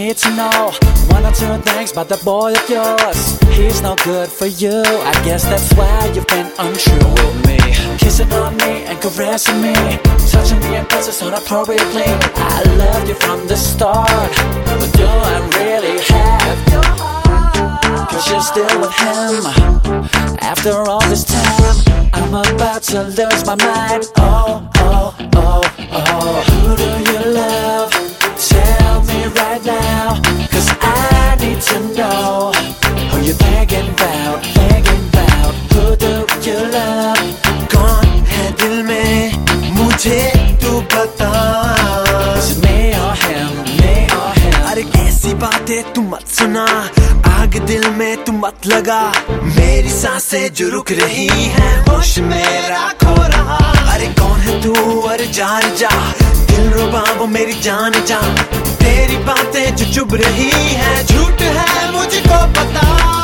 need to know one or two things about that boy of yours. He's no good for you. I guess that's why you've been untrue with me. Kissing on me and caressing me, touching me and places inappropriately. I loved you from the start, but do I really have your heart? Cause you're still with him. After all this time, I'm about to lose my mind. Oh, oh, oh, oh. Who do you love? Tell me right now, cause I need to know who you thinking about, who do you love? कौन है दिल में मुझे तू बता. Is it me or him, me or him? अरे ऐसी बातें तू मत सुना, आग दिल में तू मत लगा. मेरी सांसें जो रुक रही हैं, होश मेरा खो रहा. अरे कौन है तू? अरे जा दिल रुबा वो मेरी जान जा. तेरी बातें जो चुभ रही हैं, झूठ है मुझको पता.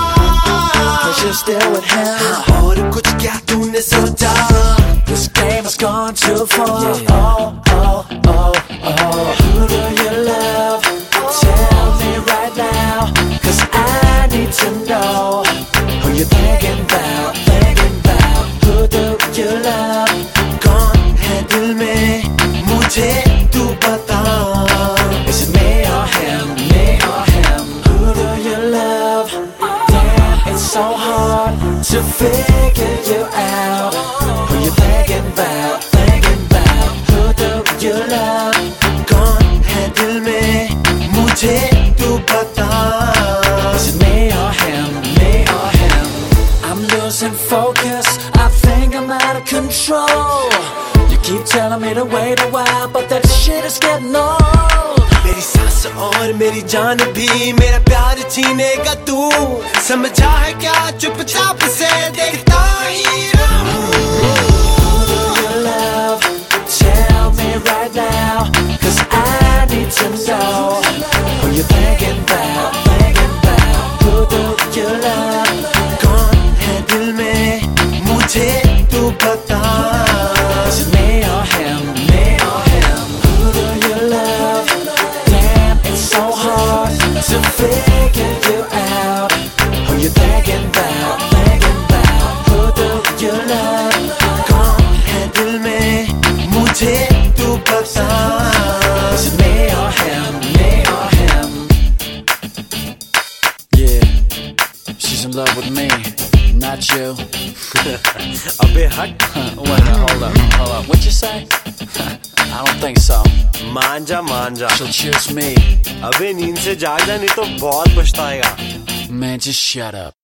Cause you're still with him. और कुछ क्या तूने सोचा? This game has gone too far. Yeah. Oh, oh, oh, oh. Who do you love? Tell me right now, cause I need to know who you're thinking about, who do you love? कौन है दिल में मुझे तू बता. Is it me or him, me or him? Who do you love? Damn, it's so hard to figure you out. Who you thinking about, who do you love? कौन है दिल में मुझे तू बता. Is it me or him, me or him? I'm losing focus, I think I'm out of control. You keep telling me to wait a while, but that shit is getting old. मेरी सांस और मेरी जान भी मेरा प्यार छीनेगा तू. समझा है क्या चुपचाप से देखता ही रहूं. Who do you love? Tell me right now, cause I need to know who you're thinking about, who do you love? कौन है दिल में मुझे तू बता. Is it me or him, me or him? Who do you love? Damn, it's so hard to figure you out. Who you thinking about, who do you love? कौन है दिल में मुझे तू बता. Is it me or him, me or him? Yeah, she's in love with me, not you. अबे हट. Wait, hold up. What'd you say? I don't think so. मान जा. She'll choose me. अबे नींद से जाग जा, नहीं तो बहुत पछताएगा. Man, just shut up.